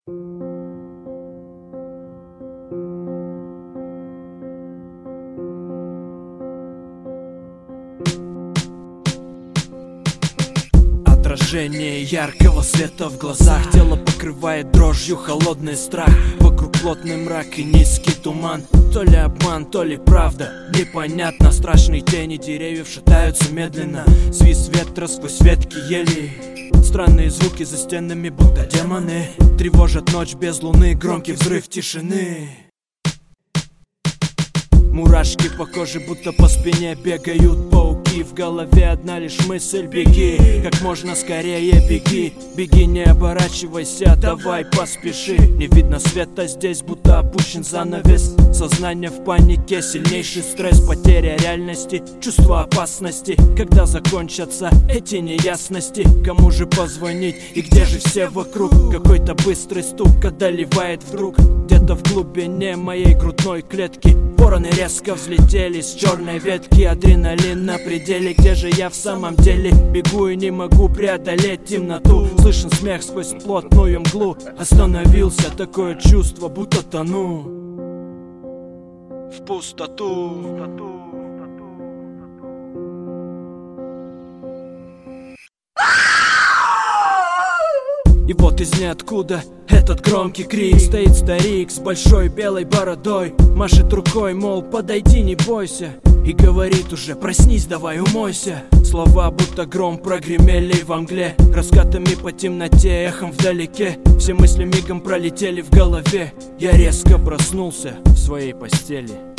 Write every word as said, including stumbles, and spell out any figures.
Отражение яркого света в глазах, тело покрывает дрожью холодный страх. Вокруг плотный мрак и низкий туман. То ли обман, то ли правда, непонятно. Страшные тени деревьев шатаются медленно. Свист ветра сквозь ветки ели. Странные звуки за стенами, будто демоны. Тревожат ночь без луны, громкий взрыв тишины. Мурашки по коже, будто по спине бегают пауки. В голове одна лишь мысль: беги, как можно скорее беги. Беги, не оборачивайся, давай поспеши. Не видно света здесь, будто опущен занавес. Сознание в панике, сильнейший стресс. Потеря реальности, чувство опасности. Когда закончатся эти неясности? Кому же позвонить и где же все вокруг? Какой-то быстрый стук одолевает вдруг. Где-то в глубине моей грудной клетки вороны резко взлетели с черной ветки. Адреналин на пределе, где же я в самом деле? Бегу и не могу преодолеть темноту. Слышен смех сквозь плотную мглу. Остановился, такое чувство, будто тону в пустоту. И вот из ниоткуда этот громкий крик. Стоит старик с большой белой бородой, машет рукой, мол, подойди, не бойся. И говорит уже: проснись, давай умойся. Слова будто гром прогремели во мгле, раскатами по темноте, эхом вдалеке. Все мысли мигом пролетели в голове. Я резко проснулся в своей постели.